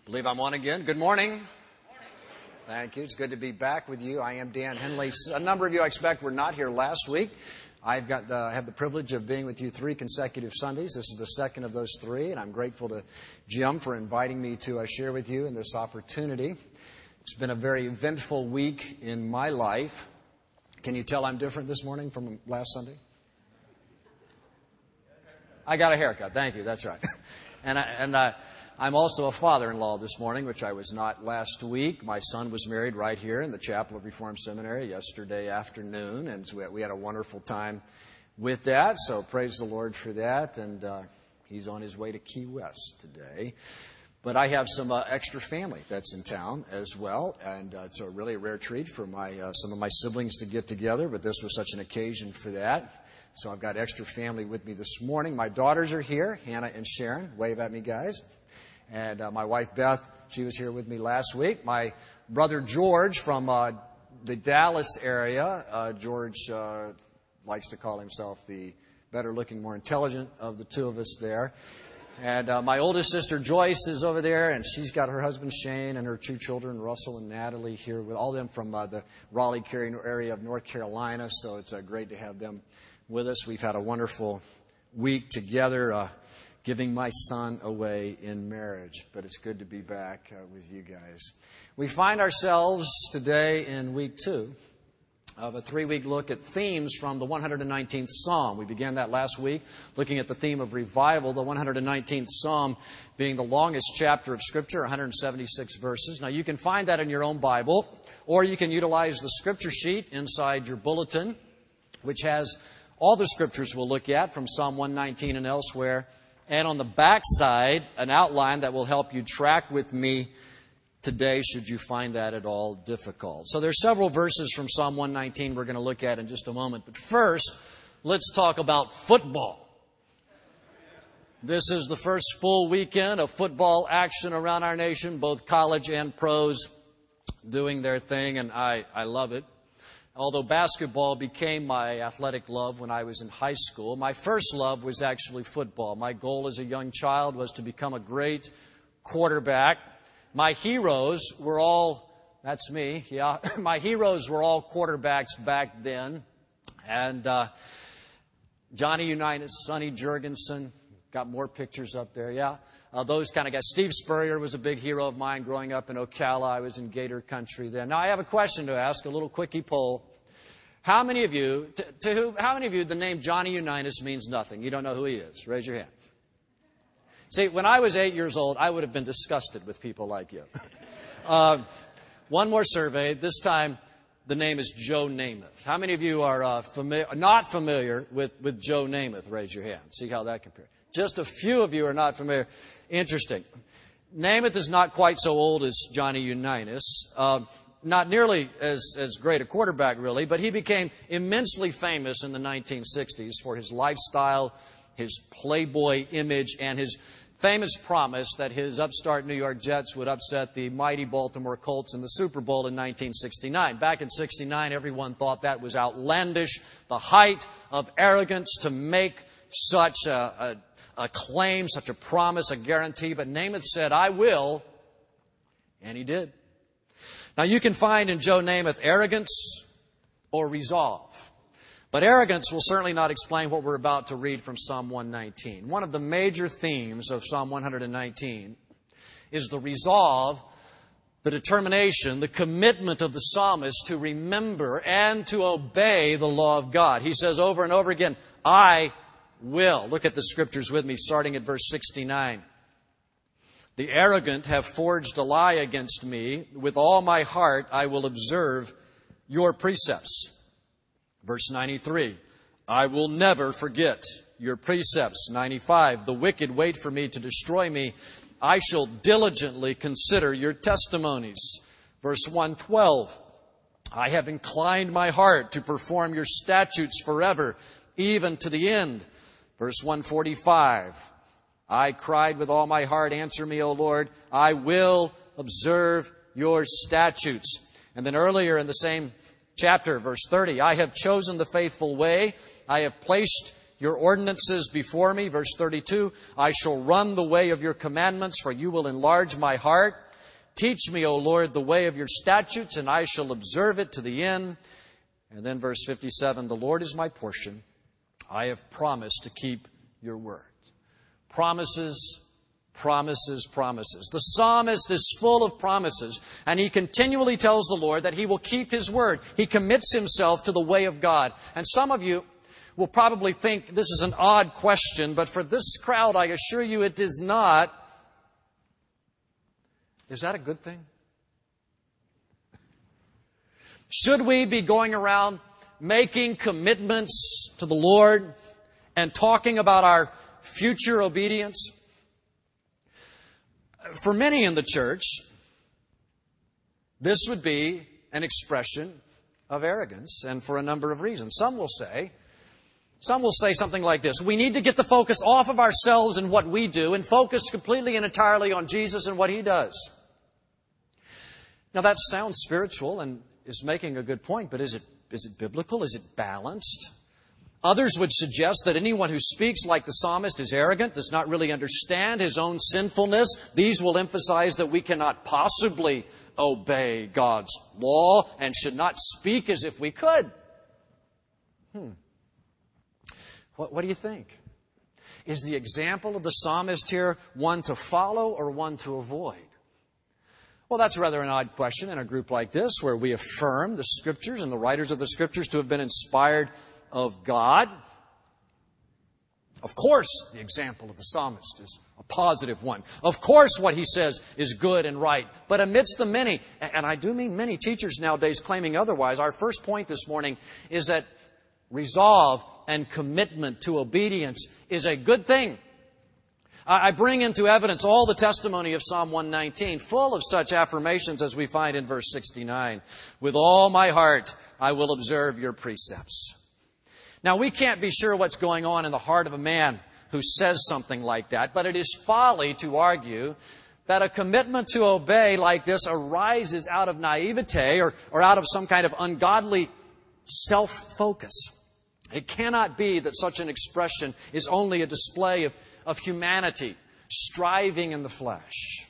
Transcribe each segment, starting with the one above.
Believe I'm on again. Good morning. Thank you. It's good to be back with you. I am Dan Henley. A number of you, I expect, were not here last week. I have the privilege of being with you 3 consecutive Sundays. This is the second of those 3, and I'm grateful to Jim for inviting me to share with you in this opportunity. It's been a very eventful week in my life. Can you tell I'm different this morning from last Sunday? I got a haircut. Thank you. That's right. I'm also a father-in-law this morning, which I was not last week. My son was married right here in the Chapel of Reformed Seminary yesterday afternoon, and so we had a wonderful time with that. So praise the Lord for that, and he's on his way to Key West today. But I have some extra family that's in town as well, and it's a really rare treat for some of my siblings to get together, but this was such an occasion for that. So I've got extra family with me this morning. My daughters are here, Hannah and Sharon. Wave at me, guys. And my wife, Beth, she was here with me last week. My brother, George, from the Dallas area. George likes to call himself the better-looking, more intelligent of the two of us there. And my oldest sister, Joyce, is over there, and she's got her husband, Shane, and her 2 children, Russell and Natalie, here with all of them from the Raleigh-Cary area of North Carolina. So it's great to have them with us. We've had a wonderful week together, giving my son away in marriage. But it's good to be back with you guys. We find ourselves today in week 2 of a 3-week look at themes from the 119th Psalm. We began that last week looking at the theme of revival, the 119th Psalm being the longest chapter of Scripture, 176 verses. Now, you can find that in your own Bible, or you can utilize the Scripture sheet inside your bulletin, which has all the Scriptures we'll look at from Psalm 119 and elsewhere. And on the back side, an outline that will help you track with me today, should you find that at all difficult. So there's several verses from Psalm 119 we're going to look at in just a moment. But first, let's talk about football. This is the first full weekend of football action around our nation, both college and pros doing their thing, and I love it. Although basketball became my athletic love when I was in high school, my first love was actually football. My goal as a young child was to become a great quarterback. My heroes were all, that's me, yeah. My heroes were all quarterbacks back then. And Johnny Unitas, Sonny Jurgensen, got more pictures up there, yeah. Those kind of guys. Steve Spurrier was a big hero of mine growing up in Ocala. I was in Gator country then. Now, I have a question to ask, a little quickie poll. How many of you, how many of you, the name Johnny Unitas means nothing? You don't know who he is? Raise your hand. See, when I was 8 years old, I would have been disgusted with people like you. One more survey. This time, the name is Joe Namath. How many of you are not familiar with Joe Namath? Raise your hand. See how that compares. Just a few of you are not familiar. Interesting. Namath is not quite so old as Johnny Unitas. Not nearly as great a quarterback, really, but he became immensely famous in the 1960s for his lifestyle, his playboy image, and his famous promise that his upstart New York Jets would upset the mighty Baltimore Colts in the Super Bowl in 1969. Back in 69, everyone thought that was outlandish, the height of arrogance to make such a claim, such a promise, a guarantee. But Namath said, I will, and he did. Now, you can find in Joe Namath arrogance or resolve. But arrogance will certainly not explain what we're about to read from Psalm 119. One of the major themes of Psalm 119 is the resolve, the determination, the commitment of the psalmist to remember and to obey the law of God. He says over and over again, I will. Look at the Scriptures with me, starting at verse 69. The arrogant have forged a lie against me. With all my heart I will observe your precepts. Verse 93, I will never forget your precepts. 95, the wicked wait for me to destroy me. I shall diligently consider your testimonies. Verse 112, I have inclined my heart to perform your statutes forever, even to the end. Verse 145, I cried with all my heart, answer me, O Lord. I will observe your statutes. And then earlier in the same chapter, verse 30, I have chosen the faithful way. I have placed your ordinances before me. Verse 32, I shall run the way of your commandments, for you will enlarge my heart. Teach me, O Lord, the way of your statutes, and I shall observe it to the end. And then verse 57, the Lord is my portion. I have promised to keep your word. Promises, promises, promises. The psalmist is full of promises, and he continually tells the Lord that he will keep his word. He commits himself to the way of God. And some of you will probably think this is an odd question, but for this crowd, I assure you it is not. Is that a good thing? Should we be going around making commitments to the Lord and talking about our future obedience? For many in the church, this would be an expression of arrogance, and for a number of reasons. Some will say something like this: we need to get the focus off of ourselves and what we do and focus completely and entirely on Jesus and what He does. Now that sounds spiritual and is making a good point, but is it biblical? Is it balanced? Others would suggest that anyone who speaks like the psalmist is arrogant, does not really understand his own sinfulness. These will emphasize that we cannot possibly obey God's law and should not speak as if we could. What do you think? Is the example of the psalmist here one to follow or one to avoid? Well, that's rather an odd question in a group like this, where we affirm the Scriptures and the writers of the Scriptures to have been inspired of God. Of course, the example of the psalmist is a positive one. Of course, what he says is good and right. But amidst the many, and I do mean many teachers nowadays claiming otherwise, our first point this morning is that resolve and commitment to obedience is a good thing. I bring into evidence all the testimony of Psalm 119, full of such affirmations as we find in verse 69. With all my heart, I will observe your precepts. Now, we can't be sure what's going on in the heart of a man who says something like that, but it is folly to argue that a commitment to obey like this arises out of naivete or out of some kind of ungodly self-focus. It cannot be that such an expression is only a display of humanity striving in the flesh.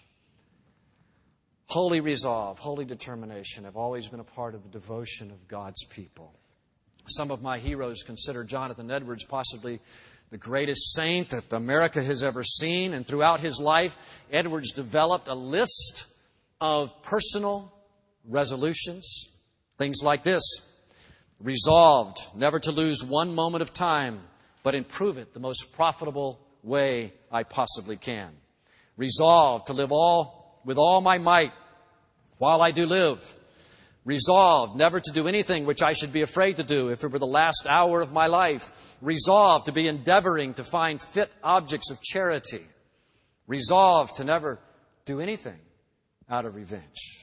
Holy resolve, holy determination have always been a part of the devotion of God's people. Some of my heroes consider Jonathan Edwards possibly the greatest saint that America has ever seen. And throughout his life, Edwards developed a list of personal resolutions. Things like this: resolved never to lose one moment of time, but improve it the most profitable way I possibly can. Resolved to live with all my might while I do live. Resolved never to do anything which I should be afraid to do if it were the last hour of my life. Resolved to be endeavoring to find fit objects of charity. Resolved to never do anything out of revenge.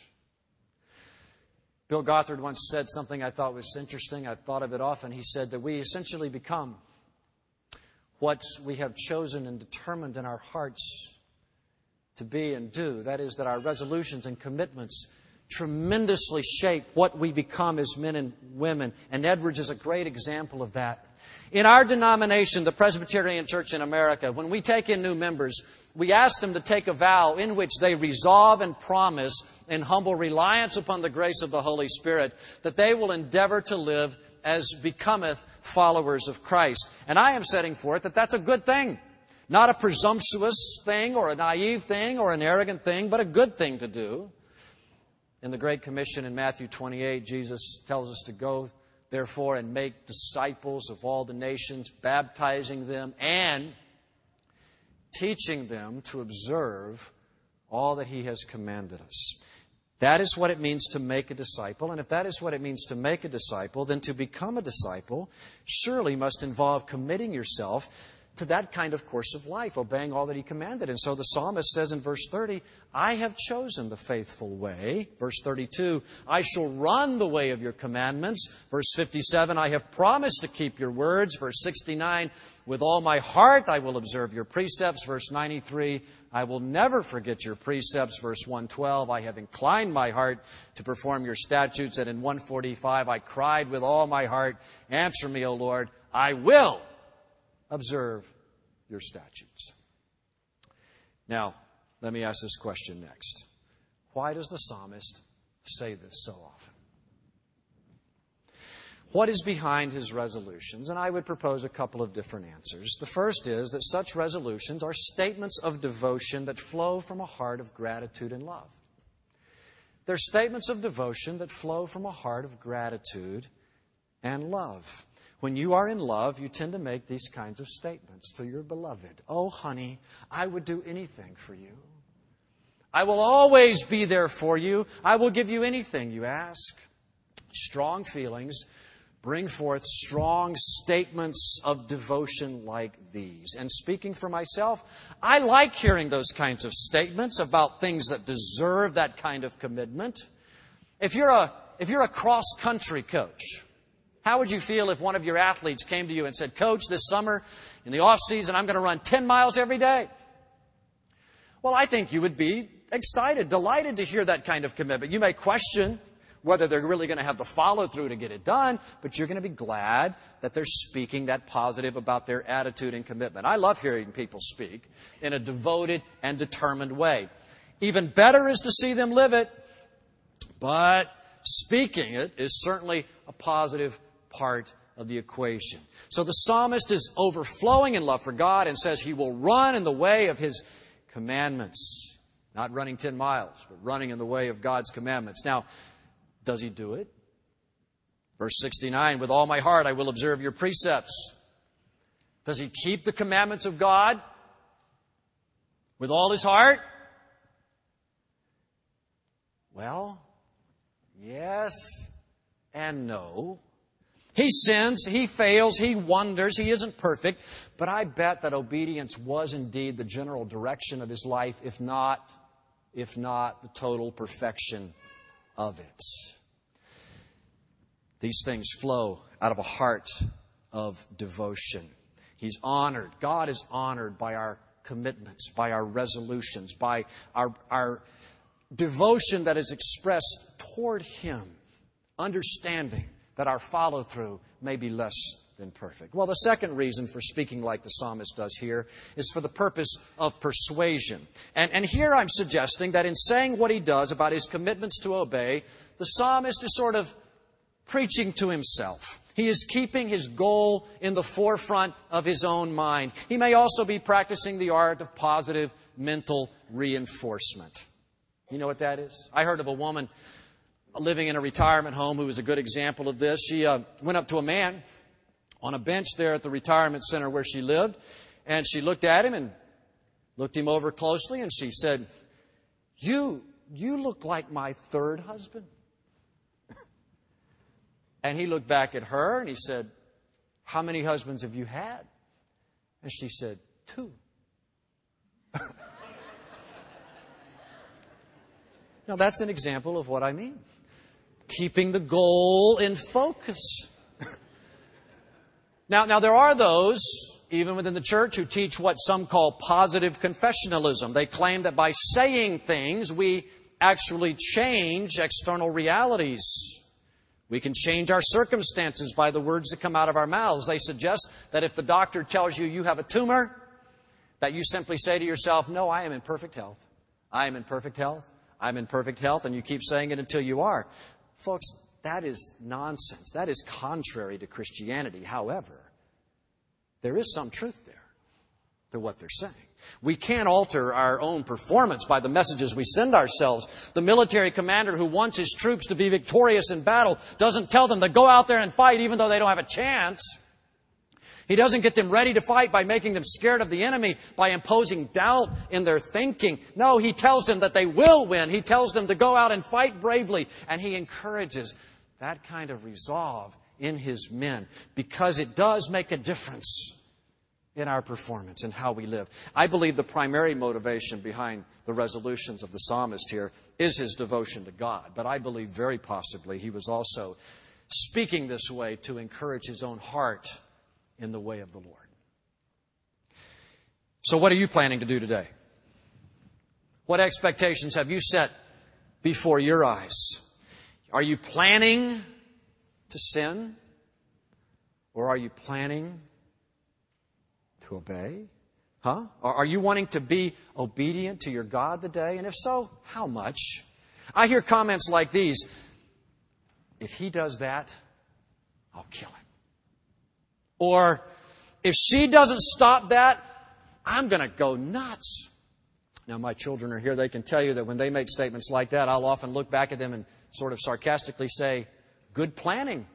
Bill Gothard once said something I thought was interesting. I've thought of it often. He said that we essentially become what we have chosen and determined in our hearts to be and do. That is, that our resolutions and commitments tremendously shape what we become as men and women. And Edwards is a great example of that. In our denomination, the Presbyterian Church in America, when we take in new members, we ask them to take a vow in which they resolve and promise, in humble reliance upon the grace of the Holy Spirit, that they will endeavor to live as becometh followers of Christ. And I am setting forth that that's a good thing. Not a presumptuous thing or a naive thing or an arrogant thing, but a good thing to do. In the Great Commission in Matthew 28, Jesus tells us to go, therefore, and make disciples of all the nations, baptizing them and teaching them to observe all that He has commanded us. That is what it means to make a disciple. And if that is what it means to make a disciple, then to become a disciple surely must involve committing yourself to that kind of course of life, obeying all that He commanded. And so the psalmist says in verse 30, I have chosen the faithful way. Verse 32, I shall run the way of your commandments. Verse 57, I have promised to keep your words. Verse 69, with all my heart I will observe your precepts. Verse 93, I will never forget your precepts. Verse 112, I have inclined my heart to perform your statutes. And in 145, I cried with all my heart, answer me, O Lord, I will observe your statutes. Now, let me ask this question next. Why does the psalmist say this so often? What is behind his resolutions? And I would propose a couple of different answers. The first is that such resolutions are statements of devotion that flow from a heart of gratitude and love. They're statements of devotion that flow from a heart of gratitude and love. When you are in love, you tend to make these kinds of statements to your beloved. Oh, honey, I would do anything for you. I will always be there for you. I will give you anything you ask. Strong feelings bring forth strong statements of devotion like these. And speaking for myself, I like hearing those kinds of statements about things that deserve that kind of commitment. If you're a cross-country coach, how would you feel if one of your athletes came to you and said, Coach, this summer in the off-season, I'm going to run 10 miles every day? Well, I think you would be excited, delighted to hear that kind of commitment. You may question whether they're really going to have the follow-through to get it done, but you're going to be glad that they're speaking that positive about their attitude and commitment. I love hearing people speak in a devoted and determined way. Even better is to see them live it, but speaking it is certainly a positive part of the equation. So the psalmist is overflowing in love for God and says he will run in the way of His commandments. Not running 10 miles, but running in the way of God's commandments. Now, does he do it? Verse 69, with all my heart I will observe your precepts. Does he keep the commandments of God with all his heart? Well, yes and no. He sins, he fails, he wanders, he isn't perfect, but I bet that obedience was indeed the general direction of his life, if not the total perfection of it. These things flow out of a heart of devotion. He's honored. God is honored by our commitments, by our resolutions, by our devotion that is expressed toward Him, understanding that our follow-through may be less than perfect. Well, the second reason for speaking like the psalmist does here is for the purpose of persuasion. And here I'm suggesting that in saying what he does about his commitments to obey, the psalmist is sort of preaching to himself. He is keeping his goal in the forefront of his own mind. He may also be practicing the art of positive mental reinforcement. You know what that is? I heard of a woman living in a retirement home who was a good example of this. She went up to a man on a bench there at the retirement center where she lived, and she looked at him and looked him over closely, and she said, You look like my third husband. And he looked back at her and he said, How many husbands have you had? And she said, 2. Now that's an example of what I mean. Keeping the goal in focus. Now there are those, even within the church, who teach what some call positive confessionalism. They claim that by saying things, we actually change external realities. We can change our circumstances by the words that come out of our mouths. They suggest that if the doctor tells you you have a tumor, that you simply say to yourself, No, I am in perfect health. I am in perfect health. I'm in perfect health. And you keep saying it until you are. Folks, that is nonsense. That is contrary to Christianity. However, there is some truth there to what they're saying. We can't alter our own performance by the messages we send ourselves. The military commander who wants his troops to be victorious in battle doesn't tell them to go out there and fight even though they don't have a chance. He doesn't get them ready to fight by making them scared of the enemy, by imposing doubt in their thinking. No, he tells them that they will win. He tells them to go out and fight bravely. And he encourages that kind of resolve in his men because it does make a difference in our performance and how we live. I believe the primary motivation behind the resolutions of the psalmist here is his devotion to God. But I believe very possibly he was also speaking this way to encourage his own heart in the way of the Lord. So what are you planning to do today? What expectations have you set before your eyes? Are you planning to sin? Or are you planning to obey? Huh? Are you wanting to be obedient to your God today? And if so, how much? I hear comments like these. If he does that, I'll kill him. Or, if she doesn't stop that, I'm going to go nuts. Now, my children are here. They can tell you that when they make statements like that, I'll often look back at them and sort of sarcastically say, good planning.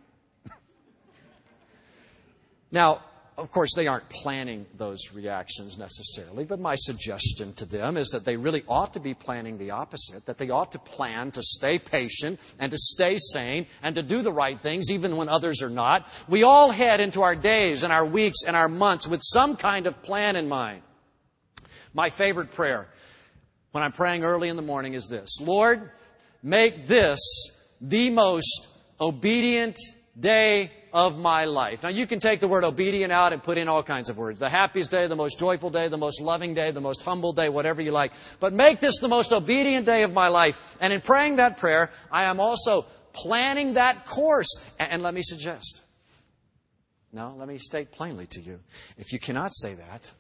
Now, of course, they aren't planning those reactions necessarily, but my suggestion to them is that they really ought to be planning the opposite, that they ought to plan to stay patient and to stay sane and to do the right things even when others are not. We all head into our days and our weeks and our months with some kind of plan in mind. My favorite prayer when I'm praying early in the morning is this: Lord, make this the most obedient day of my life. Now, you can take the word obedient out and put in all kinds of words. The happiest day, the most joyful day, the most loving day, the most humble day, whatever you like. But make this the most obedient day of my life. And in praying that prayer, I am also planning that course. And let me suggest, let me state plainly to you, if you cannot say that,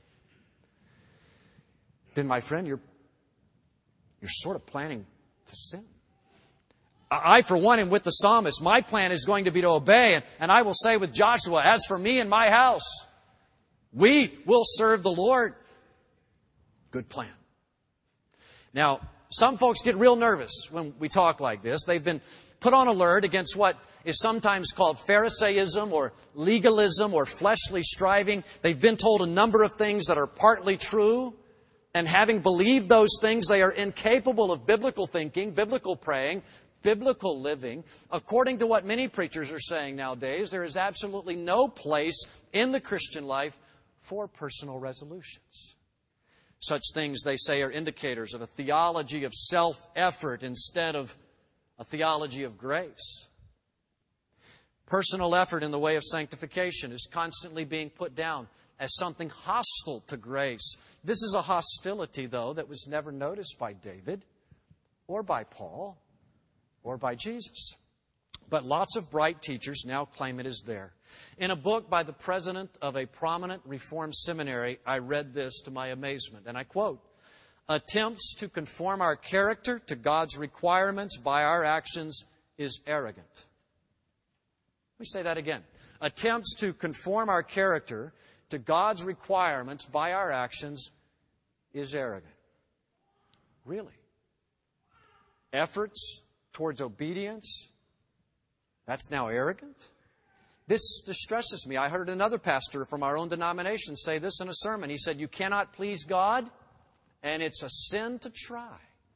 then, my friend, you're sort of planning to sin. I, for one, am with the psalmist. My plan is going to be to obey. And I will say with Joshua, as for me and my house, we will serve the Lord. Good plan. Now, some folks get real nervous when we talk like this. They've been put on alert against what is sometimes called Pharisaism or legalism or fleshly striving. They've been told a number of things that are partly true. And having believed those things, they are incapable of biblical thinking, biblical praying, biblical living. According to what many preachers are saying nowadays, there is absolutely no place in the Christian life for personal resolutions. Such things, they say, are indicators of a theology of self-effort instead of a theology of grace. Personal effort in the way of sanctification is constantly being put down as something hostile to grace. This is a hostility, though, that was never noticed by David or by Paul or by Jesus. But lots of bright teachers now claim it is there. In a book by the president of a prominent Reformed seminary, I read this to my amazement, and I quote, "Attempts to conform our character to God's requirements by our actions is arrogant." Let me say that again. Attempts to conform our character to God's requirements by our actions is arrogant. Really? Efforts towards obedience, that's now arrogant? This distresses me. I heard another pastor from our own denomination say this in a sermon. He said, you cannot please God, and it's a sin to try.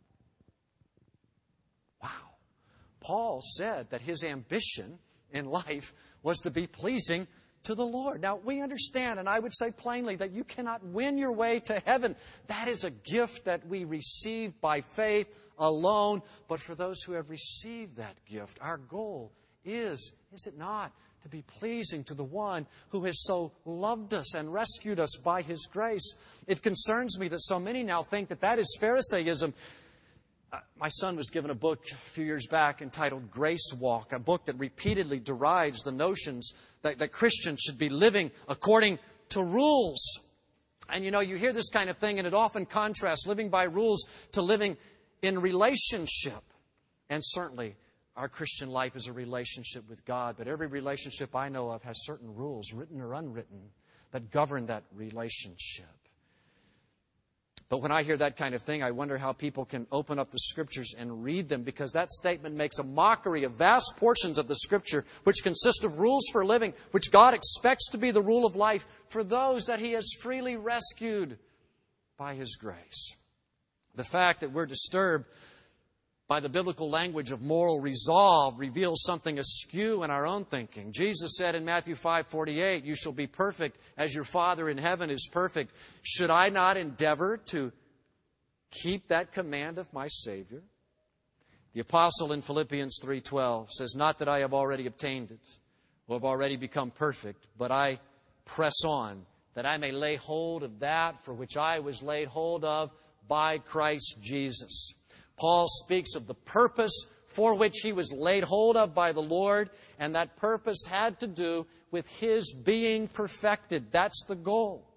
Wow. Paul said that his ambition in life was to be pleasing to the Lord. Now, we understand, and I would say plainly, that you cannot win your way to heaven. That is a gift that we receive by faith alone. But for those who have received that gift, our goal is it not, to be pleasing to the one who has so loved us and rescued us by His grace. It concerns me that so many now think that that is Pharisaism. My son was given a book a few years back entitled Grace Walk, a book that repeatedly derides the notions that Christians should be living according to rules. And you hear this kind of thing, and it often contrasts living by rules to living in relationship. And certainly, our Christian life is a relationship with God, but every relationship I know of has certain rules, written or unwritten, that govern that relationship. But when I hear that kind of thing, I wonder how people can open up the Scriptures and read them, because that statement makes a mockery of vast portions of the Scripture which consist of rules for living, which God expects to be the rule of life for those that He has freely rescued by His grace. The fact that we're disturbed by the biblical language of moral resolve reveals something askew in our own thinking. Jesus said in Matthew 5:48, "You shall be perfect as your Father in heaven is perfect." Should I not endeavor to keep that command of my Savior? The apostle in Philippians 3:12 says, "Not that I have already obtained it or have already become perfect, but I press on, that I may lay hold of that for which I was laid hold of by Christ Jesus." Paul speaks of the purpose for which he was laid hold of by the Lord, and that purpose had to do with his being perfected. That's the goal.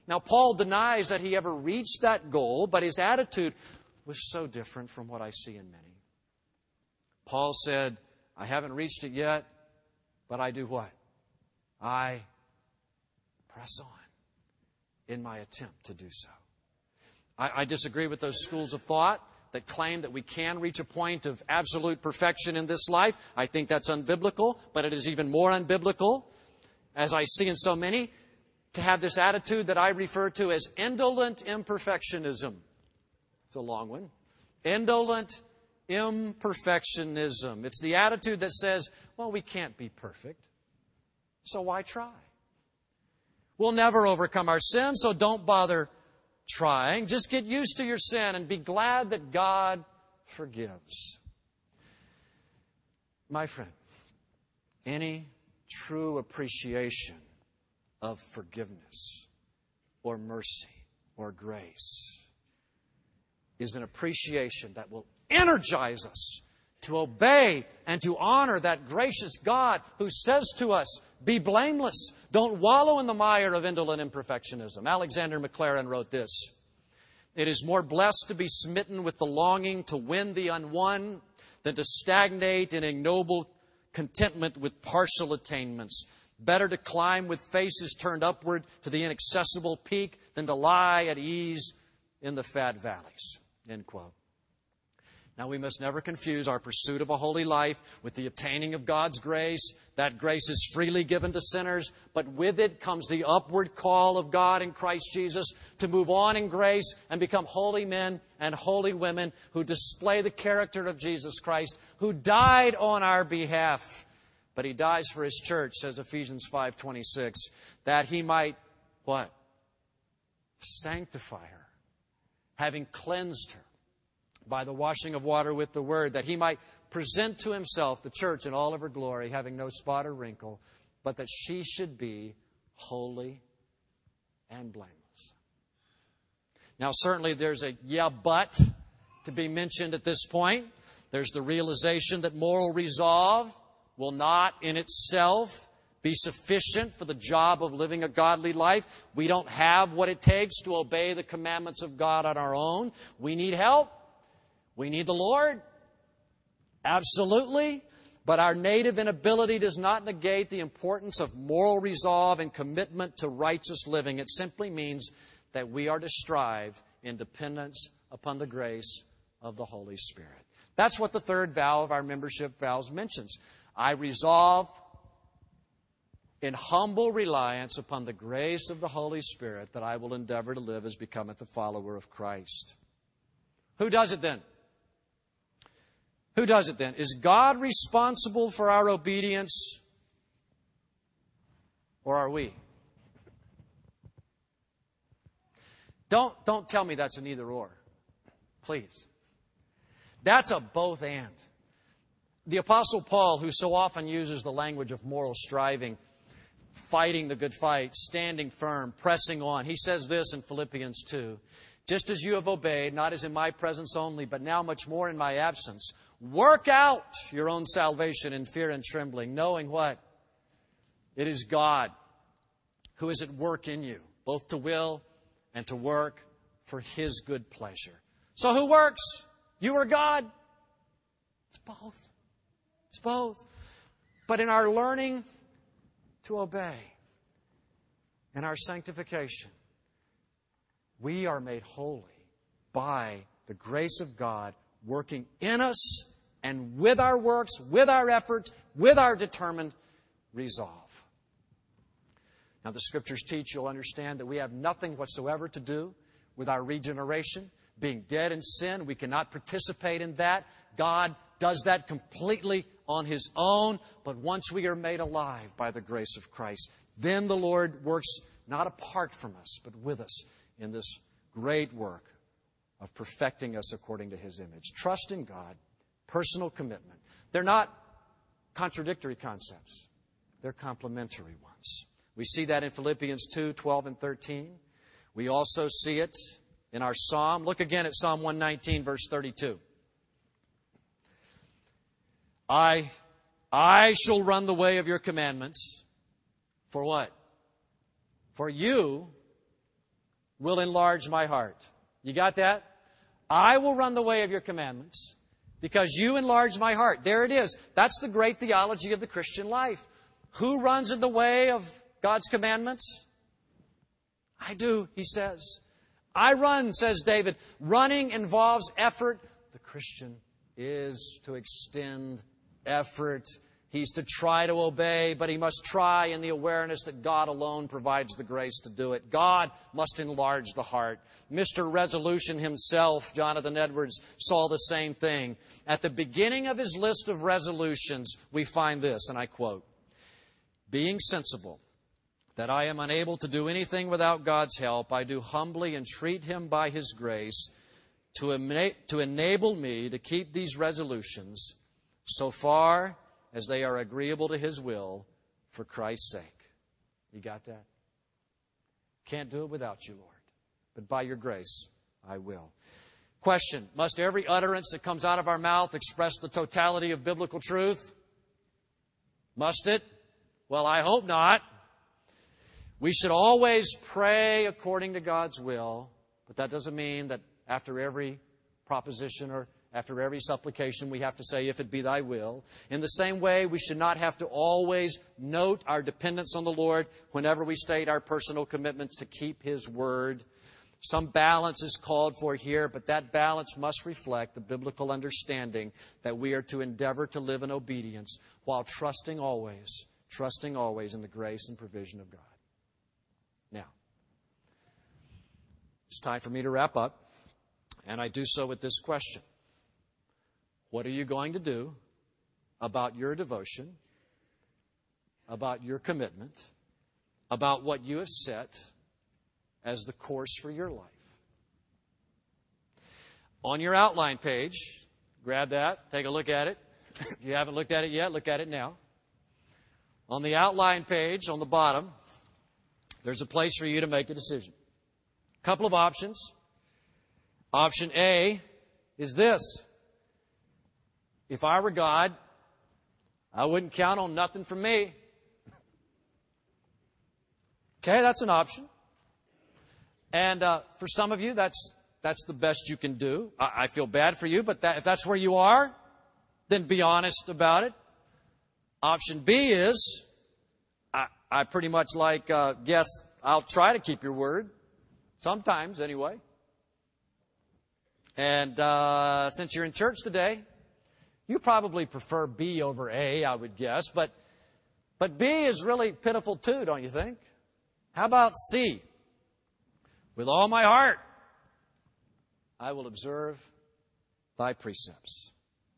Now, Paul denies that he ever reached that goal, but his attitude was so different from what I see in many. Paul said, I haven't reached it yet, but I do what? I press on in my attempt to do so. I disagree with those schools of thought that claim that we can reach a point of absolute perfection in this life. I think that's unbiblical, but it is even more unbiblical, as I see in so many, to have this attitude that I refer to as indolent imperfectionism. It's a long one. Indolent imperfectionism. It's the attitude that says, well, we can't be perfect, so why try? We'll never overcome our sin, so don't bother trying. Just get used to your sin and be glad that God forgives. My friend, any true appreciation of forgiveness or mercy or grace is an appreciation that will energize us to obey and to honor that gracious God who says to us, be blameless. Don't wallow in the mire of indolent imperfectionism. Alexander Maclaren wrote this: it is more blessed to be smitten with the longing to win the unwon than to stagnate in ignoble contentment with partial attainments. Better to climb with faces turned upward to the inaccessible peak than to lie at ease in the fat valleys. End quote. Now, we must never confuse our pursuit of a holy life with the obtaining of God's grace. That grace is freely given to sinners, but with it comes the upward call of God in Christ Jesus to move on in grace and become holy men and holy women who display the character of Jesus Christ, who died on our behalf. But He dies for His church, says Ephesians 5:26, that He might, what? Sanctify her, having cleansed her by the washing of water with the Word, that He might present to Himself the church in all of her glory, having no spot or wrinkle, but that she should be holy and blameless. Now, certainly there's a but to be mentioned at this point. There's the realization that moral resolve will not in itself be sufficient for the job of living a godly life. We don't have what it takes to obey the commandments of God on our own. We need help. We need the Lord. Absolutely. But our native inability does not negate the importance of moral resolve and commitment to righteous living. It simply means that we are to strive in dependence upon the grace of the Holy Spirit. That's what the third vow of our membership vows mentions. I resolve in humble reliance upon the grace of the Holy Spirit that I will endeavor to live as becometh the follower of Christ. Who does it then? Who does it then? Is God responsible for our obedience, or are we? Don't tell me that's an either or. Please. That's a both and. The Apostle Paul, who so often uses the language of moral striving, fighting the good fight, standing firm, pressing on, he says this in Philippians 2. Just as you have obeyed, not as in my presence only, but now much more in my absence, work out your own salvation in fear and trembling, knowing what? It is God who is at work in you, both to will and to work for His good pleasure. So who works? You or God? It's both. It's both. But in our learning to obey, in our sanctification, we are made holy by the grace of God working in us and with our works, with our efforts, with our determined resolve. Now, the Scriptures teach, you'll understand, that we have nothing whatsoever to do with our regeneration. Being dead in sin, we cannot participate in that. God does that completely on His own. But once we are made alive by the grace of Christ, then the Lord works not apart from us, but with us in this great work of perfecting us according to His image. Trust in God, personal commitment. They're not contradictory concepts. They're complementary ones. We see that in Philippians 2, 12 and 13. We also see it in our psalm. Look again at Psalm 119, verse 32. I shall run the way of your commandments. For what? For you will enlarge my heart. You got that? I will run the way of your commandments because you enlarge my heart. There it is. That's the great theology of the Christian life. Who runs in the way of God's commandments? I do, he says. I run, says David. Running involves effort. The Christian is to extend effort. He's to try to obey, but he must try in the awareness that God alone provides the grace to do it. God must enlarge the heart. Mr. Resolution himself, Jonathan Edwards, saw the same thing. At the beginning of his list of resolutions, we find this, and I quote, "Being sensible that I am unable to do anything without God's help, I do humbly entreat Him by His grace to enable me to keep these resolutions so far as they are agreeable to His will for Christ's sake." You got that? Can't do it without you, Lord. But by your grace, I will. Question: must every utterance that comes out of our mouth express the totality of biblical truth? Must it? Well, I hope not. We should always pray according to God's will, but that doesn't mean that after every proposition or after every supplication we have to say, "If it be thy will." In the same way, we should not have to always note our dependence on the Lord whenever we state our personal commitments to keep His word. Some balance is called for here, but that balance must reflect the biblical understanding that we are to endeavor to live in obedience while trusting always in the grace and provision of God. Now, it's time for me to wrap up, and I do so with this question. What are you going to do about your devotion, about your commitment, about what you have set as the course for your life? On your outline page, grab that, take a look at it. If you haven't looked at it yet, look at it now. On the outline page, on the bottom, there's a place for you to make a decision. A couple of options. Option A is this: if I were God, I wouldn't count on nothing from me. Okay, that's an option. And for some of you, that's the best you can do. I feel bad for you, but if that's where you are, then be honest about it. Option B is, I pretty much guess I'll try to keep your word. Sometimes, anyway. And since you're in church today, you probably prefer B over A, I would guess. But B is really pitiful too, don't you think? How about C? With all my heart, I will observe thy precepts.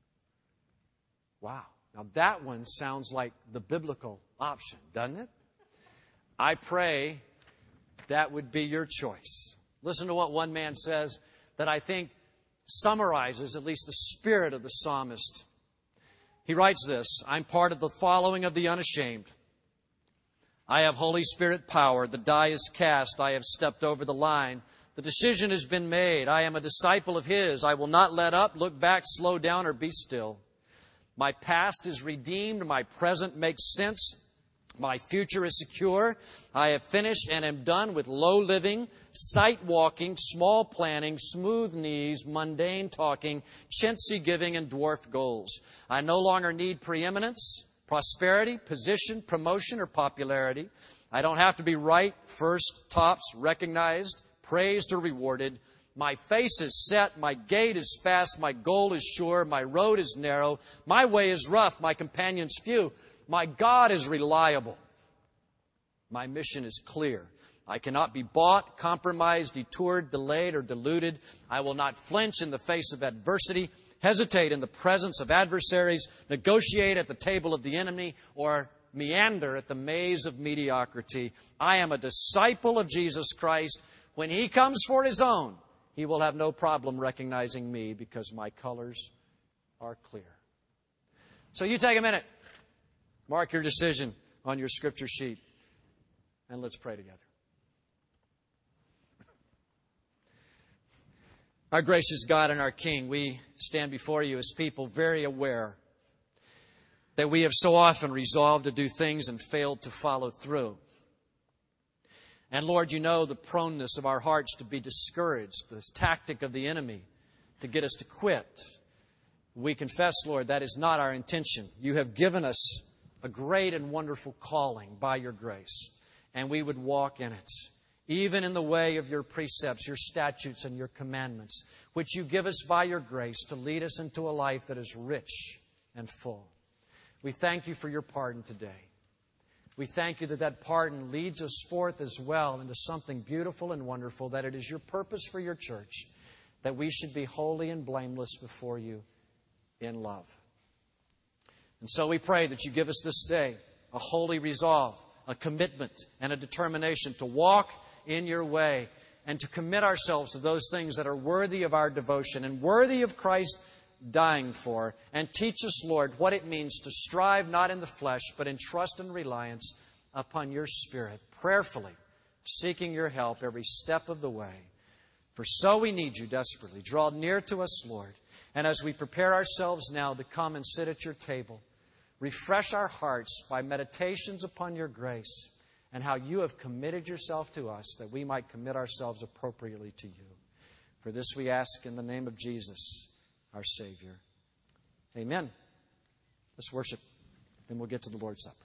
Wow. Now that one sounds like the biblical option, doesn't it? I pray that would be your choice. Listen to what one man says that I think summarizes at least the spirit of the psalmist. He writes this: "I'm part of the following of the unashamed. I have Holy Spirit power. The die is cast. I have stepped over the line. The decision has been made. I am a disciple of His. I will not let up, look back, slow down, or be still. My past is redeemed. My present makes sense. My future is secure. I have finished and am done with low living, sight walking, small planning, smooth knees, mundane talking, chintzy giving, and dwarf goals. I no longer need preeminence, prosperity, position, promotion, or popularity. I don't have to be right, first, tops, recognized, praised, or rewarded. My face is set, my gait is fast, my goal is sure, my road is narrow, my way is rough, my companions few. My God is reliable. My mission is clear. I cannot be bought, compromised, detoured, delayed, or deluded. I will not flinch in the face of adversity, hesitate in the presence of adversaries, negotiate at the table of the enemy, or meander at the maze of mediocrity. I am a disciple of Jesus Christ. When He comes for His own, He will have no problem recognizing me because my colors are clear." So you take a minute, mark your decision on your scripture sheet, and let's pray together. Our gracious God and our King, we stand before You as people very aware that we have so often resolved to do things and failed to follow through. And Lord, you know the proneness of our hearts to be discouraged, this tactic of the enemy to get us to quit. We confess, Lord, that is not our intention. You have given us a great and wonderful calling by your grace, and we would walk in it, even in the way of your precepts, your statutes, and your commandments, which you give us by your grace to lead us into a life that is rich and full. We thank you for your pardon today. We thank you that that pardon leads us forth as well into something beautiful and wonderful, that it is your purpose for your church, that we should be holy and blameless before you in love. And so we pray that you give us this day a holy resolve, a commitment, and a determination to walk in your way and to commit ourselves to those things that are worthy of our devotion and worthy of Christ dying for. And teach us, Lord, what it means to strive not in the flesh, but in trust and reliance upon your Spirit, prayerfully seeking your help every step of the way. For so we need you desperately. Draw near to us, Lord. And as we prepare ourselves now to come and sit at your table, refresh our hearts by meditations upon your grace and how you have committed yourself to us, that we might commit ourselves appropriately to you. For this we ask in the name of Jesus, our Savior. Amen. Let's worship, then we'll get to the Lord's Supper.